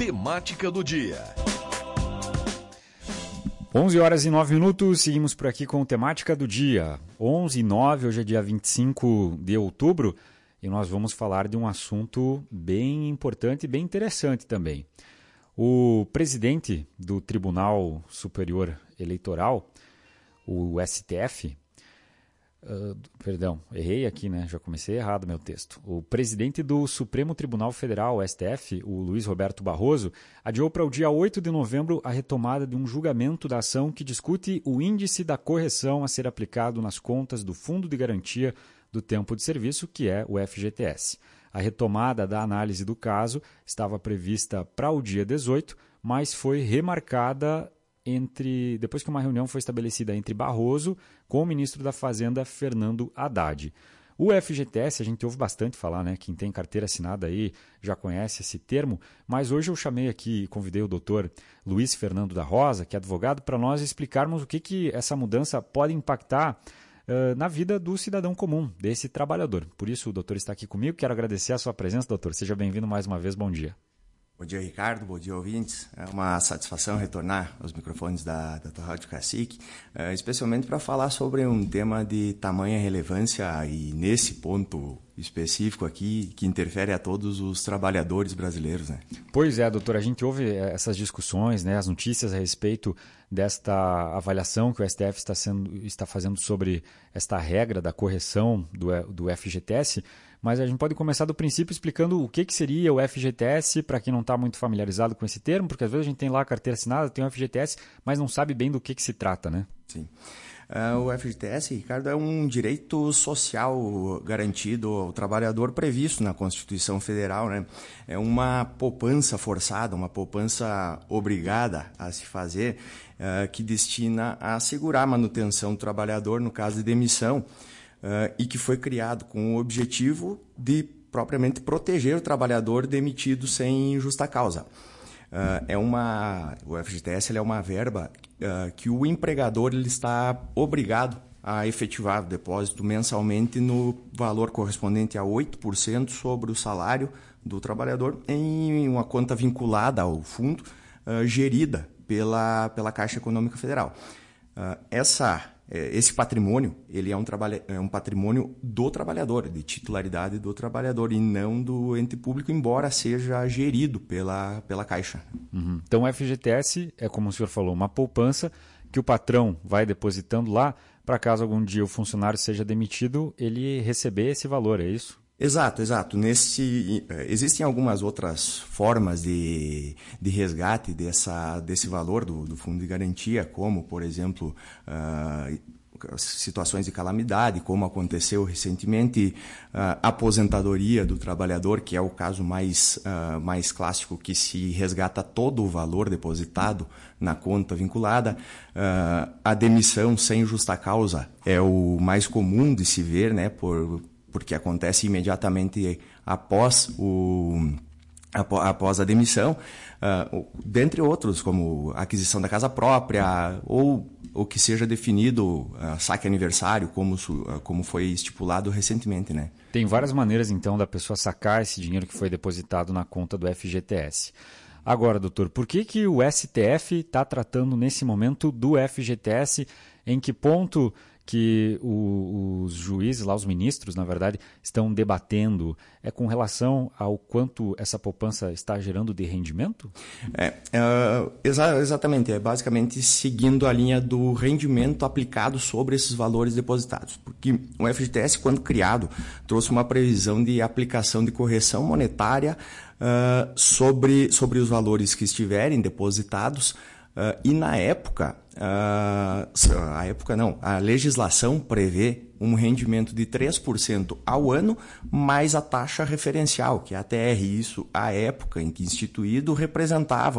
Temática do dia. 11 horas e 9 minutos, seguimos por aqui com Temática do dia. 11 e 9, hoje é dia 25 de outubro e nós vamos falar de um assunto bem importante e bem interessante também. O presidente do Tribunal Superior Eleitoral, o STF, errei aqui, né? Já comecei errado meu texto. O presidente do Supremo Tribunal Federal, o STF, o Luiz Roberto Barroso, adiou para o dia 8 de novembro a retomada de um julgamento da ação que discute o índice da correção a ser aplicado nas contas do Fundo de Garantia do Tempo de Serviço, que é o FGTS. A retomada da análise do caso estava prevista para o dia 18, mas foi remarcada depois que uma reunião foi estabelecida entre Barroso com o ministro da Fazenda, Fernando Haddad. O FGTS, a gente ouve bastante falar, né? Quem tem carteira assinada aí já conhece esse termo, mas hoje eu chamei aqui e convidei o doutor Luiz Fernando da Rosa, que é advogado, para nós explicarmos o que essa mudança pode impactar na vida do cidadão comum, desse trabalhador. Por isso o doutor está aqui comigo, quero agradecer a sua presença, doutor. Seja bem-vindo mais uma vez, bom dia. Bom dia, Ricardo. Bom dia, ouvintes. É uma satisfação retornar aos microfones da tua Rádio Cacique, especialmente para falar sobre um tema de tamanha relevância e nesse ponto específico aqui que interfere a todos os trabalhadores brasileiros, né? Pois é, doutor, a gente ouve essas discussões, né, as notícias a respeito desta avaliação que o STF está fazendo sobre esta regra da correção do FGTS, mas a gente pode começar do princípio explicando o que seria o FGTS para quem não está muito familiarizado com esse termo, porque às vezes a gente tem lá a carteira assinada, tem o FGTS, mas não sabe bem do que se trata, né? Sim. O FGTS, Ricardo, é um direito social garantido ao trabalhador previsto na Constituição Federal, né? É uma poupança forçada, uma poupança obrigada a se fazer, que destina a assegurar a manutenção do trabalhador no caso de demissão, e que foi criado com o objetivo de propriamente proteger o trabalhador demitido sem justa causa. O FGTS ele é uma verba que o empregador ele está obrigado a efetivar o depósito mensalmente no valor correspondente a 8% sobre o salário do trabalhador em uma conta vinculada ao fundo, gerida pela Caixa Econômica Federal. Esse patrimônio ele é um patrimônio do trabalhador, de titularidade do trabalhador e não do ente público, embora seja gerido pela Caixa. Uhum. Então o FGTS é, como o senhor falou, uma poupança que o patrão vai depositando lá para caso algum dia o funcionário seja demitido, ele receber esse valor, é isso? Exato. Existem algumas outras formas de resgate desse valor do Fundo de Garantia, como, por exemplo, situações de calamidade, como aconteceu recentemente, a aposentadoria do trabalhador, que é o caso mais clássico, que se resgata todo o valor depositado na conta vinculada. A demissão sem justa causa é o mais comum de se ver, né, porque acontece imediatamente após a demissão, dentre outros, como a aquisição da casa própria ou o que seja definido saque aniversário, como foi estipulado recentemente, né? Tem várias maneiras, então, da pessoa sacar esse dinheiro que foi depositado na conta do FGTS. Agora, doutor, por que o STF está tratando nesse momento do FGTS? Em que ponto que os juízes, lá os ministros, na verdade, estão debatendo com relação ao quanto essa poupança está gerando de rendimento? Exatamente, é basicamente seguindo a linha do rendimento aplicado sobre esses valores depositados, porque o FGTS, quando criado, trouxe uma previsão de aplicação de correção monetária sobre os valores que estiverem depositados, e na época, a legislação prevê um rendimento de 3% ao ano, mais a taxa referencial, que é a TR. Isso, à época em que instituído, representava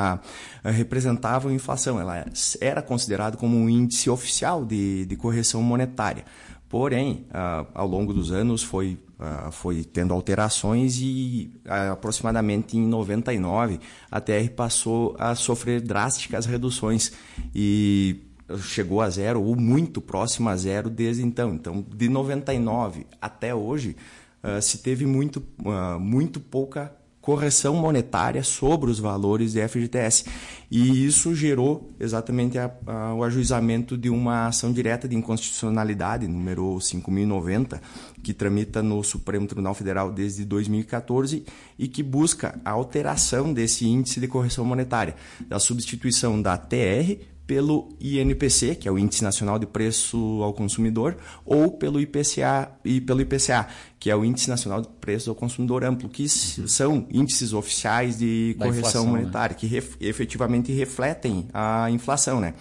a inflação. Ela era considerada como um índice oficial de correção monetária. Porém, ao longo dos anos foi tendo alterações e aproximadamente em 99 a TR passou a sofrer drásticas reduções e chegou a zero ou muito próximo a zero desde então. Então, de 99 até hoje, se teve muito pouca correção monetária sobre os valores de FGTS. E isso gerou exatamente o ajuizamento de uma ação direta de inconstitucionalidade, número 5.090, que tramita no Supremo Tribunal Federal desde 2014 e que busca a alteração desse índice de correção monetária, da substituição da TR pelo INPC, que é o Índice Nacional de Preço ao Consumidor, ou pelo IPCA, que é o Índice Nacional de Preço ao Consumidor Amplo, que são índices oficiais de correção inflação, monetária, né? Que efetivamente refletem a inflação, né?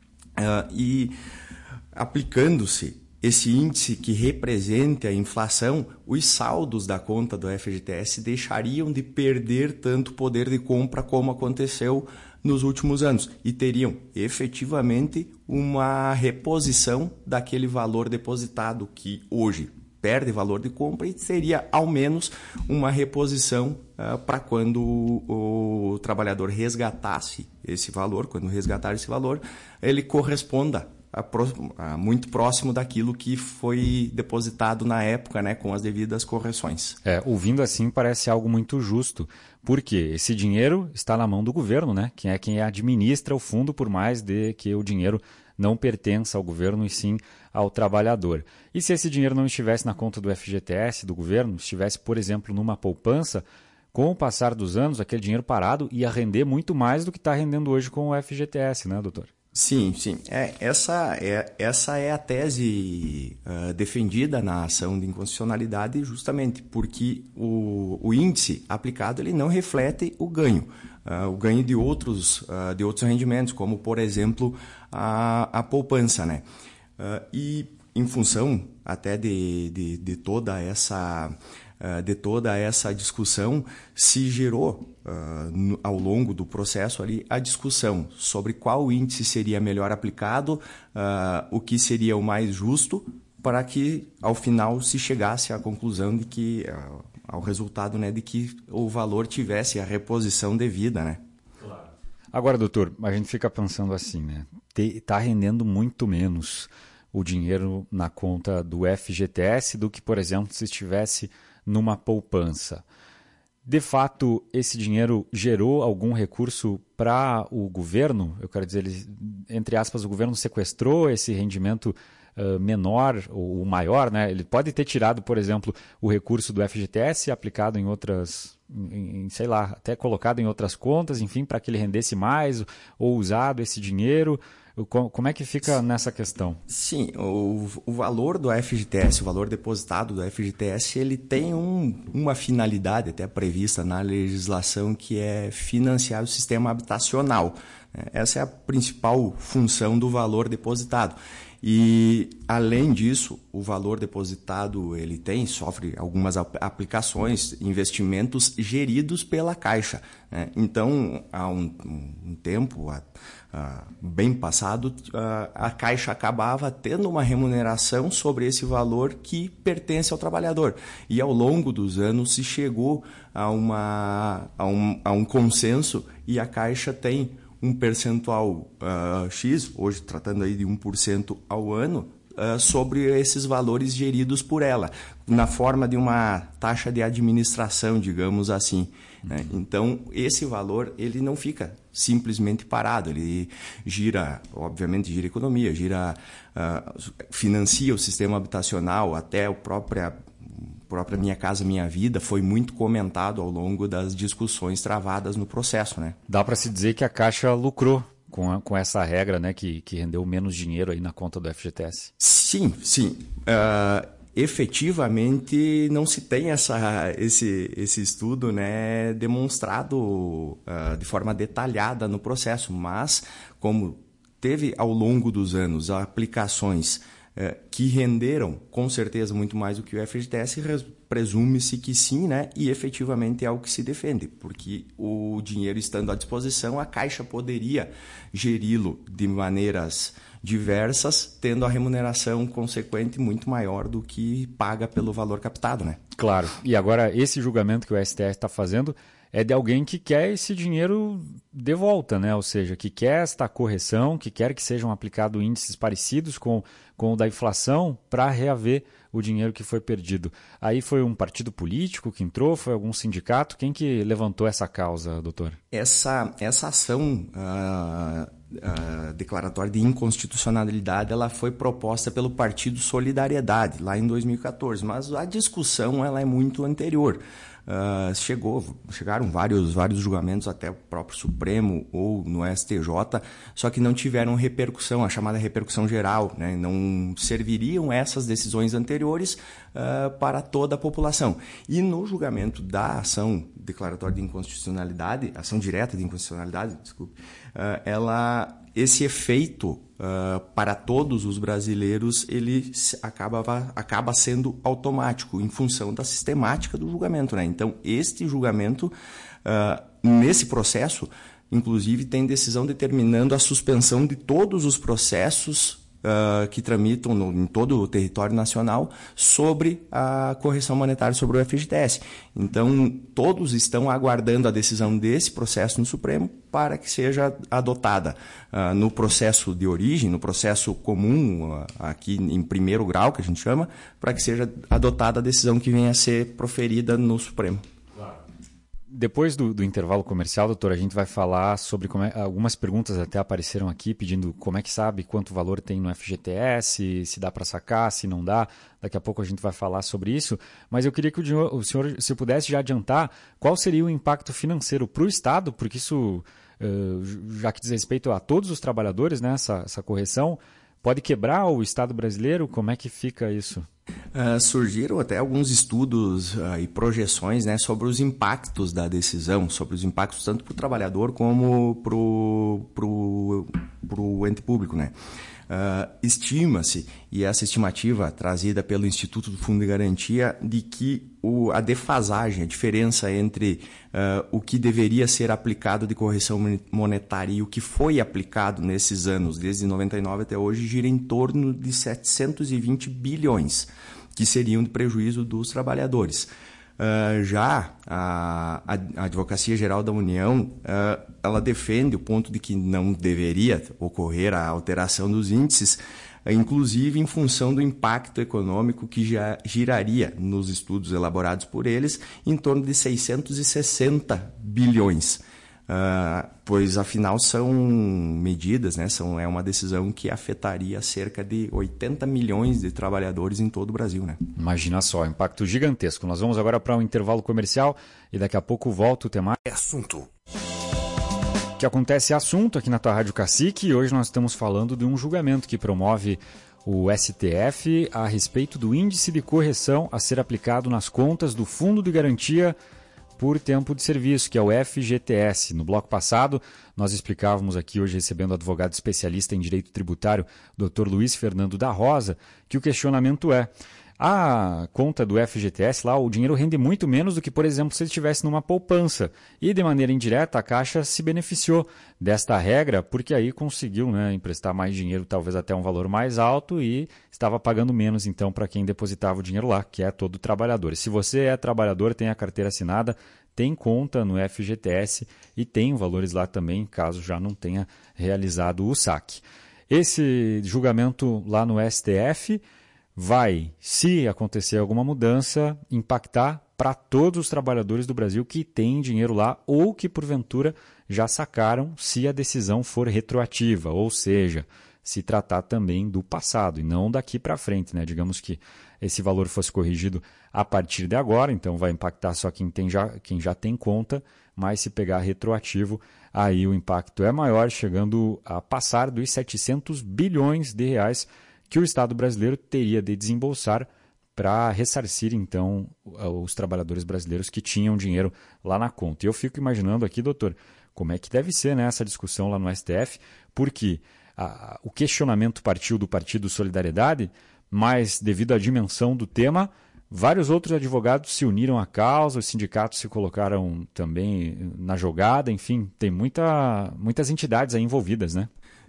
E aplicando-se esse índice que representa a inflação, os saldos da conta do FGTS deixariam de perder tanto poder de compra como aconteceu nos últimos anos e teriam efetivamente uma reposição daquele valor depositado que hoje perde valor de compra e seria ao menos uma reposição para quando o trabalhador resgatasse esse valor, quando resgatar esse valor, ele corresponda muito próximo daquilo que foi depositado na época, né, com as devidas correções. Ouvindo assim parece algo muito justo, porque esse dinheiro está na mão do governo, né, que é quem administra o fundo, por mais de que o dinheiro não pertença ao governo e sim ao trabalhador. E se esse dinheiro não estivesse na conta do FGTS, do governo, estivesse, por exemplo, numa poupança, com o passar dos anos, aquele dinheiro parado ia render muito mais do que está rendendo hoje com o FGTS, né, doutor? Sim. Essa é a tese defendida na ação de inconstitucionalidade, justamente porque o índice aplicado ele não reflete o ganho de outros rendimentos, como, por exemplo, a poupança, né? E em função até de toda essa discussão, se gerou ao longo do processo ali a discussão sobre qual índice seria melhor aplicado, o que seria o mais justo, para que ao final se chegasse à conclusão de que, ao resultado, né, de que o valor tivesse a reposição devida, né? Claro. Agora, doutor, a gente fica pensando assim, né? Está rendendo muito menos o dinheiro na conta do FGTS do que, por exemplo, se estivesse numa poupança. De fato, esse dinheiro gerou algum recurso para o governo? Eu quero dizer, entre aspas, o governo sequestrou esse rendimento menor ou maior, né? Ele pode ter tirado, por exemplo, o recurso do FGTS aplicado em outras, sei lá, até colocado em outras contas, enfim, para que ele rendesse mais, ou usado esse dinheiro. Como é que fica nessa questão? Sim, o valor do FGTS, o valor depositado do FGTS, ele tem uma finalidade até prevista na legislação, que é financiar o sistema habitacional. Essa é a principal função do valor depositado. E, além disso, o valor depositado ele sofre algumas aplicações, investimentos geridos pela Caixa, né? Então, há um tempo bem passado, a Caixa acabava tendo uma remuneração sobre esse valor que pertence ao trabalhador. E, ao longo dos anos, se chegou a um consenso e a Caixa tem um percentual X, hoje tratando aí de 1% ao ano, sobre esses valores geridos por ela, na forma de uma taxa de administração, digamos assim, né? Então, esse valor ele não fica simplesmente parado, ele obviamente gira economia, financia o sistema habitacional, até a própria Minha Casa Minha Vida foi muito comentado ao longo das discussões travadas no processo, né? Dá para se dizer que a Caixa lucrou com essa regra, né, que rendeu menos dinheiro aí na conta do FGTS. Sim. Efetivamente não se tem esse estudo, né, demonstrado de forma detalhada no processo, mas como teve ao longo dos anos aplicações que renderam com certeza muito mais do que o FGTS, presume-se que sim, né? E efetivamente é o que se defende, porque o dinheiro estando à disposição, a Caixa poderia geri-lo de maneiras diversas, tendo a remuneração consequente muito maior do que paga pelo valor captado, né? Claro. E agora, esse julgamento que o STF está fazendo é de alguém que quer esse dinheiro de volta, né? Ou seja, que quer esta correção, que quer que sejam aplicados índices parecidos com o da inflação para reaver o dinheiro que foi perdido. Aí foi um partido político que entrou, foi algum sindicato? Quem que levantou essa causa, doutor? Essa ação declaratória de inconstitucionalidade, ela foi proposta pelo Partido Solidariedade, lá em 2014, mas a discussão ela é muito anterior. Chegaram vários julgamentos até o próprio Supremo ou no STJ, só que não tiveram repercussão, a chamada repercussão geral, né? Não serviriam essas decisões anteriores para toda a população. E no julgamento da ação declaratória de inconstitucionalidade, ação direta de inconstitucionalidade, desculpe, esse efeito para todos os brasileiros ele acaba sendo automático em função da sistemática do julgamento, né? Então, este julgamento, nesse processo, inclusive, tem decisão determinando a suspensão de todos os processos que tramitam em todo o território nacional sobre a correção monetária sobre o FGTS. Então, todos estão aguardando a decisão desse processo no Supremo para que seja adotada no processo de origem, no processo comum, aqui em primeiro grau, que a gente chama, para que seja adotada a decisão que venha a ser proferida no Supremo. Depois do intervalo comercial, doutor, a gente vai falar sobre algumas perguntas até apareceram aqui, pedindo como é que sabe quanto valor tem no FGTS, se dá para sacar, se não dá. Daqui a pouco a gente vai falar sobre isso. Mas eu queria que o senhor, se pudesse já adiantar, qual seria o impacto financeiro para o Estado, porque isso, já que diz respeito a todos os trabalhadores, né, essa correção, pode quebrar o Estado brasileiro? Como é que fica isso? Surgiram até alguns estudos e projeções, né, sobre os impactos da decisão, sobre os impactos tanto para o trabalhador como para o ente público, né? Estima-se, e essa estimativa trazida pelo Instituto do Fundo de Garantia, de que a defasagem, a diferença entre o que deveria ser aplicado de correção monetária e o que foi aplicado nesses anos, desde 99 até hoje, gira em torno de 720 bilhões, que seriam de prejuízo dos trabalhadores. Já a Advocacia Geral da União, ela defende o ponto de que não deveria ocorrer a alteração dos índices, inclusive em função do impacto econômico que já giraria nos estudos elaborados por eles em torno de 660 bilhões. Pois afinal são medidas, né? É uma decisão que afetaria cerca de 80 milhões de trabalhadores em todo o Brasil, né? Imagina só, impacto gigantesco. Nós vamos agora para um intervalo comercial e daqui a pouco volta o tema. Assunto. Que acontece assunto aqui na tua Rádio Cacique, e hoje nós estamos falando de um julgamento que promove o STF a respeito do índice de correção a ser aplicado nas contas do Fundo de Garantia por Tempo de Serviço, que é o FGTS. No bloco passado, nós explicávamos aqui, hoje recebendo o advogado especialista em direito tributário, Dr. Luiz Fernando da Rosa, que o questionamento é: a conta do FGTS lá, o dinheiro rende muito menos do que, por exemplo, se ele estivesse numa poupança. E, de maneira indireta, a Caixa se beneficiou desta regra porque aí conseguiu, né, emprestar mais dinheiro, talvez até um valor mais alto, e estava pagando menos, então, para quem depositava o dinheiro lá, que é todo trabalhador. E se você é trabalhador, tem a carteira assinada, tem conta no FGTS e tem valores lá também, caso já não tenha realizado o saque. Esse julgamento lá no STF vai, se acontecer alguma mudança, impactar para todos os trabalhadores do Brasil que têm dinheiro lá ou que, porventura, já sacaram, se a decisão for retroativa, ou seja, se tratar também do passado e não daqui para frente, né? Digamos que esse valor fosse corrigido a partir de agora, então vai impactar só quem já tem conta, mas se pegar retroativo, aí o impacto é maior, chegando a passar dos 700 bilhões de reais que o Estado brasileiro teria de desembolsar para ressarcir, então, os trabalhadores brasileiros que tinham dinheiro lá na conta. E eu fico imaginando aqui, doutor, como é que deve ser, né, essa discussão lá no STF, porque o questionamento partiu do Partido Solidariedade, mas devido à dimensão do tema, vários outros advogados se uniram à causa, os sindicatos se colocaram também na jogada, enfim, tem muitas entidades aí envolvidas, né?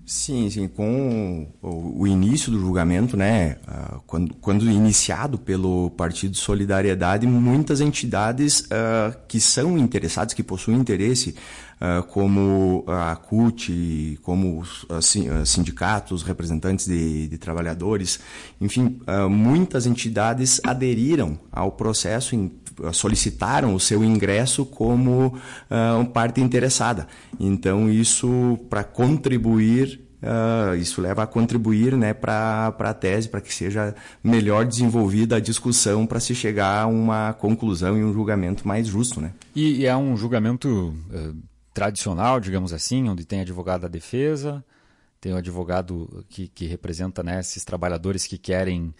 Sim, sim. Com o início do julgamento, né, quando iniciado pelo Partido Solidariedade, muitas entidades que são interessadas, que possuem interesse, como a CUT, como sindicatos, representantes de trabalhadores, enfim, muitas entidades aderiram ao processo, solicitaram o seu ingresso como parte interessada. Então, isso para contribuir, isso leva a contribuir, né, para a tese, para que seja melhor desenvolvida a discussão para se chegar a uma conclusão e um julgamento mais justo, né? E é um julgamento tradicional, digamos assim, onde tem advogado da defesa, tem o advogado que representa, né, esses trabalhadores que querem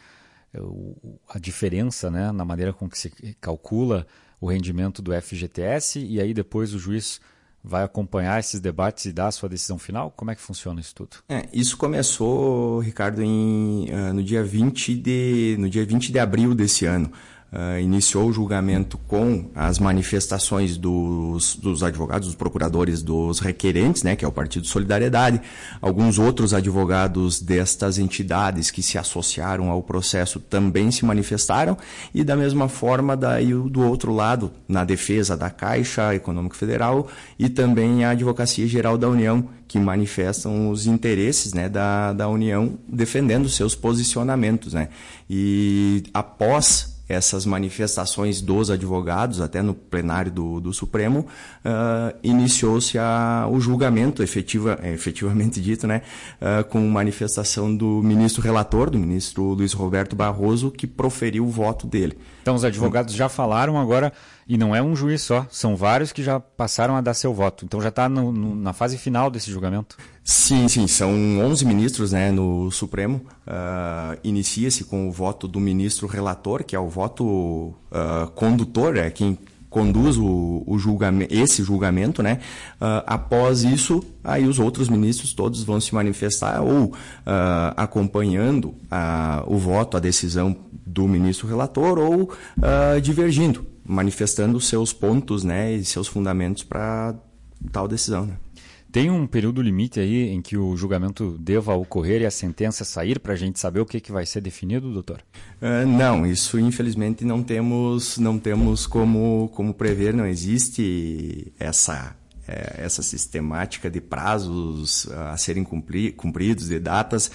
a diferença, né, na maneira com que se calcula o rendimento do FGTS, e aí depois o juiz vai acompanhar esses debates e dar a sua decisão final? Como é que funciona isso tudo? Isso começou, Ricardo, no dia 20 de abril desse ano. Iniciou o julgamento com as manifestações dos advogados, dos procuradores, dos requerentes, né, que é o Partido Solidariedade, alguns outros advogados destas entidades que se associaram ao processo também se manifestaram, e da mesma forma daí do outro lado, na defesa da Caixa Econômica Federal e também a Advocacia Geral da União, que manifestam os interesses, né, da União, defendendo seus posicionamentos, né? E após essas manifestações dos advogados, até no plenário do Supremo, iniciou-se o julgamento, efetivamente dito, né, com manifestação do ministro relator, do ministro Luiz Roberto Barroso, que proferiu o voto dele. Então os advogados já falaram agora, e não é um juiz só, são vários que já passaram a dar seu voto. Então já está na fase final desse julgamento? Sim, são 11 ministros, né, no Supremo. Inicia-se com o voto do ministro relator, que é o voto condutor, é quem conduz esse julgamento, né? Após isso, aí os outros ministros todos vão se manifestar ou acompanhando o voto, a decisão do ministro relator, ou divergindo, manifestando seus pontos, né, e seus fundamentos para tal decisão, né? Tem um período limite aí em que o julgamento deva ocorrer e a sentença sair para a gente saber o que vai ser definido, doutor? Não, isso infelizmente não temos como prever, não existe essa sistemática de prazos a serem cumpridos, de datas,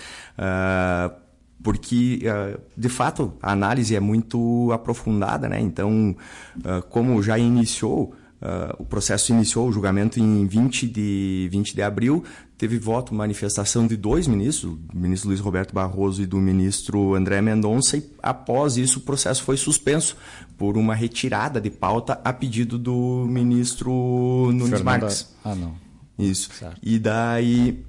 porque, de fato, a análise é muito aprofundada, né? Então, como já iniciou, o processo iniciou, o julgamento em 20 de abril, teve voto, manifestação de dois ministros, do ministro Luiz Roberto Barroso e do ministro André Mendonça, e após isso o processo foi suspenso por uma retirada de pauta a pedido do ministro Nunes Marques. Não. Isso. Certo. E daí,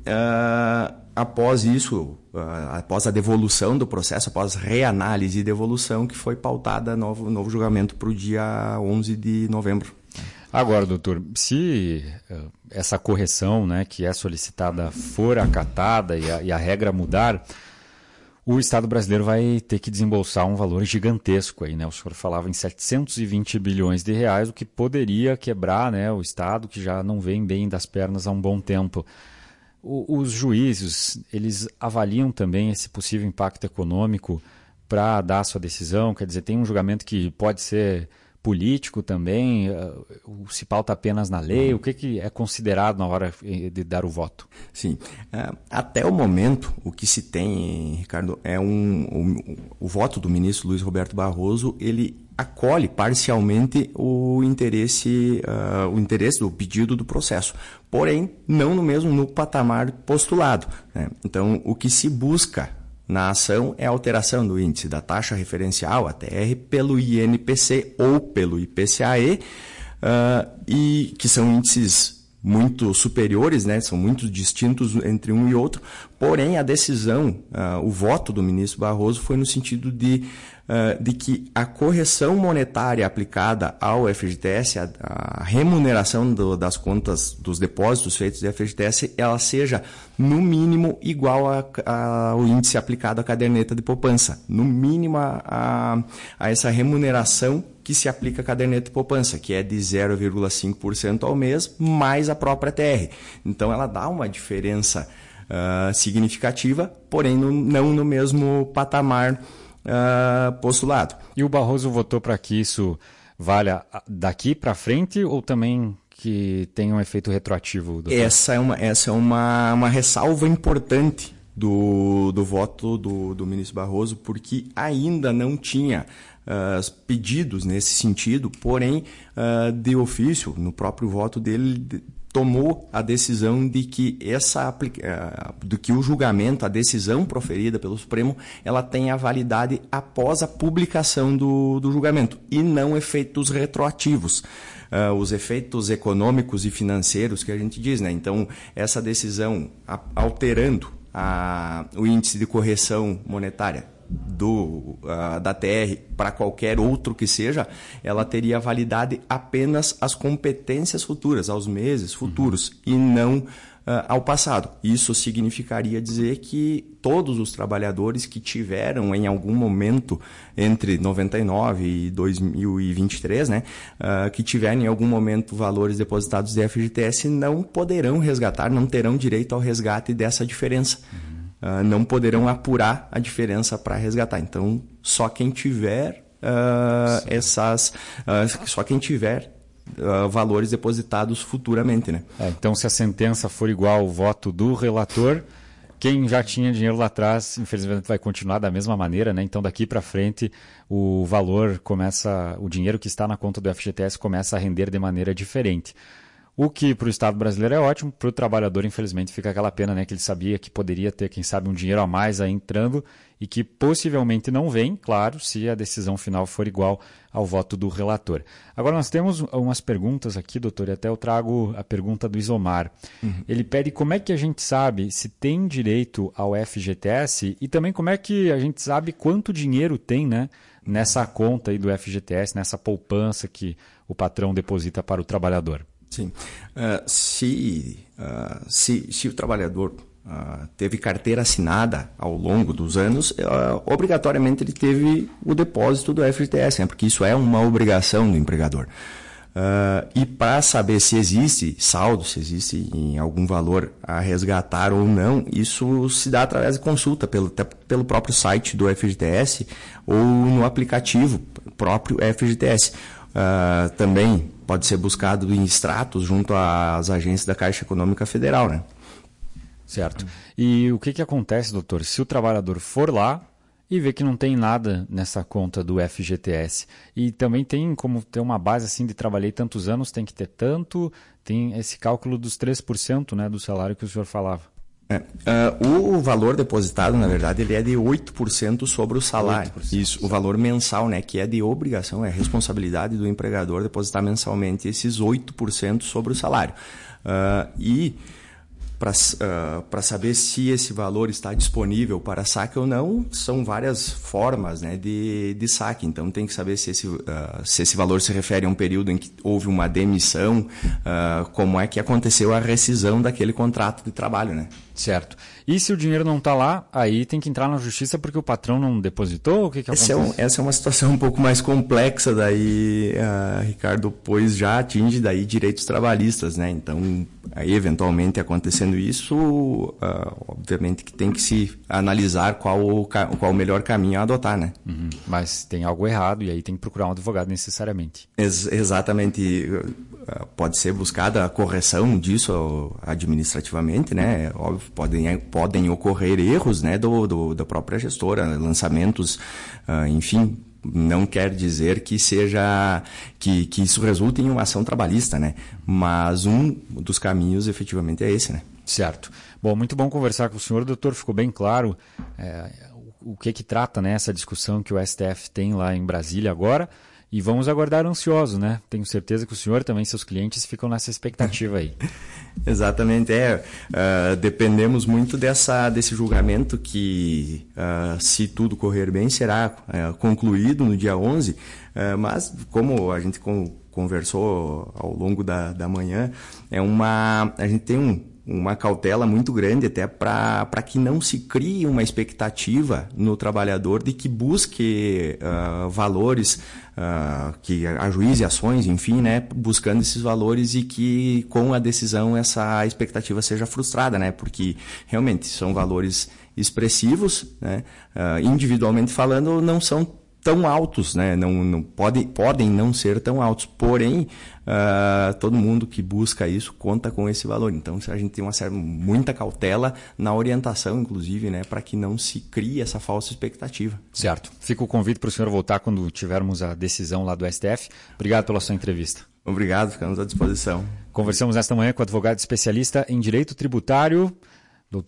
após isso, após a devolução do processo, após reanálise e devolução, que foi pautada novo julgamento para o dia 11 de novembro. Agora, doutor, se essa correção, né, que é solicitada for acatada e a regra mudar, o Estado brasileiro vai ter que desembolsar um valor gigantesco aí, né? O senhor falava em 720 bilhões de reais, o que poderia quebrar, né, o Estado, que já não vem bem das pernas há um bom tempo. Os juízes, eles avaliam também esse possível impacto econômico para dar a sua decisão? Quer dizer, tem um julgamento que pode ser político também, se pauta apenas na lei, o que é considerado na hora de dar o voto? Sim, até o momento o que se tem, Ricardo, é o voto do ministro Luiz Roberto Barroso, ele acolhe parcialmente o interesse do pedido do processo, porém não no patamar postulado, né? Então o que se busca na ação é a alteração do índice da taxa referencial, a TR, pelo INPC ou pelo IPCAE, e que são índices muito superiores, né? São muito distintos entre um e outro, porém a decisão, o voto do ministro Barroso foi no sentido de que a correção monetária aplicada ao FGTS, a remuneração das contas dos depósitos feitos do FGTS, ela seja no mínimo igual ao índice aplicado à caderneta de poupança, no mínimo a essa remuneração que se aplica à caderneta de poupança, que é de 0,5% ao mês, mais a própria TR. Então ela dá uma diferença significativa, porém não no mesmo patamar postulado. E o Barroso votou para que isso valha daqui para frente ou também que tenha um efeito retroativo? Doutor? Essa é uma ressalva importante do voto do ministro Barroso, porque ainda não tinha pedidos nesse sentido, porém, de ofício, no próprio voto dele, tomou a decisão de que o julgamento, a decisão proferida pelo Supremo, ela tenha validade após a publicação do julgamento e não efeitos retroativos. Os efeitos econômicos e financeiros que a gente diz, né? Então, essa decisão alterando o índice de correção monetária da TR para qualquer outro que seja, ela teria validade apenas às competências futuras, aos meses futuros, e não ao passado. Isso significaria dizer que todos os trabalhadores que tiveram em algum momento entre 99 e 2023, né, que tiverem em algum momento valores depositados de FGTS, não poderão resgatar, não terão direito ao resgate dessa diferença. Não poderão apurar a diferença para resgatar. Então, só quem tiver valores depositados futuramente, né? Então, se a sentença for igual ao voto do relator, quem já tinha dinheiro lá atrás, infelizmente, vai continuar da mesma maneira, né? Então, daqui para frente, o dinheiro que está na conta do FGTS começa a render de maneira diferente. O que para o Estado brasileiro é ótimo, para o trabalhador, infelizmente, fica aquela pena, né, que ele sabia que poderia ter, quem sabe, um dinheiro a mais aí entrando e que possivelmente não vem, claro, se a decisão final for igual ao voto do relator. Agora, nós temos umas perguntas aqui, doutor, e até eu trago a pergunta do Isomar. Ele pede como é que a gente sabe se tem direito ao FGTS e também como é que a gente sabe quanto dinheiro tem, né, nessa conta aí do FGTS, nessa poupança que o patrão deposita para o trabalhador. Sim. Se o trabalhador teve carteira assinada ao longo dos anos, obrigatoriamente ele teve o depósito do FGTS, né? Porque isso é uma obrigação do empregador. E para saber se existe saldo, se existe em algum valor a resgatar ou não, isso se dá através de consulta pelo próprio site do FGTS ou no aplicativo próprio FGTS. Também pode ser buscado em extratos junto às agências da Caixa Econômica Federal, né? Certo. E o que acontece, doutor, se o trabalhador for lá e vê que não tem nada nessa conta do FGTS? E também tem como ter uma base assim de trabalhei tantos anos, tem que ter tanto, tem esse cálculo dos 3%, né, do salário que o senhor falava. O valor depositado, na verdade, ele é de 8% sobre o salário. 8%. Isso, o valor mensal, né, que é de obrigação, é responsabilidade do empregador depositar mensalmente esses 8% sobre o salário. E para saber se esse valor está disponível para saque ou não, são várias formas, né, de saque. Então, tem que saber se esse valor se refere a um período em que houve uma demissão, como é que aconteceu a rescisão daquele contrato de trabalho, né? Certo. E se o dinheiro não está lá, aí tem que entrar na justiça porque o patrão não depositou? O que acontece? Essa é uma situação um pouco mais complexa daí, Ricardo, pois já atinge daí direitos trabalhistas, né? Então, aí, eventualmente acontecendo isso, obviamente que tem que se analisar qual o melhor caminho a adotar, né? Mas tem algo errado e aí tem que procurar um advogado necessariamente. Exatamente. Pode ser buscada a correção disso administrativamente, né? Óbvio, podem ocorrer erros, né, da própria gestora, lançamentos, enfim, não quer dizer que isso resulte em uma ação trabalhista, né? Mas um dos caminhos efetivamente é esse, né? Certo. Bom, muito bom conversar com o senhor, doutor. Ficou bem claro o que trata, né, essa discussão que o STF tem lá em Brasília agora. E vamos aguardar ansiosos, né? Tenho certeza que o senhor e também seus clientes ficam nessa expectativa aí. Exatamente, dependemos muito desse julgamento que, se tudo correr bem, será concluído no dia 11, mas como a gente conversou ao longo da manhã, a gente tem uma cautela muito grande até para que não se crie uma expectativa no trabalhador de que busque valores, que ajuize ações, enfim, né, buscando esses valores, e que com a decisão essa expectativa seja frustrada, né, porque realmente são valores expressivos, né, individualmente falando, não são tão altos, né? Não podem não ser tão altos, porém todo mundo que busca isso conta com esse valor. Então a gente tem muita cautela na orientação, inclusive, né, para que não se crie essa falsa expectativa. Certo. Fica o convite para o senhor voltar quando tivermos a decisão lá do STF. Obrigado pela sua entrevista. Obrigado, ficamos à disposição. Conversamos esta manhã com o advogado especialista em direito tributário,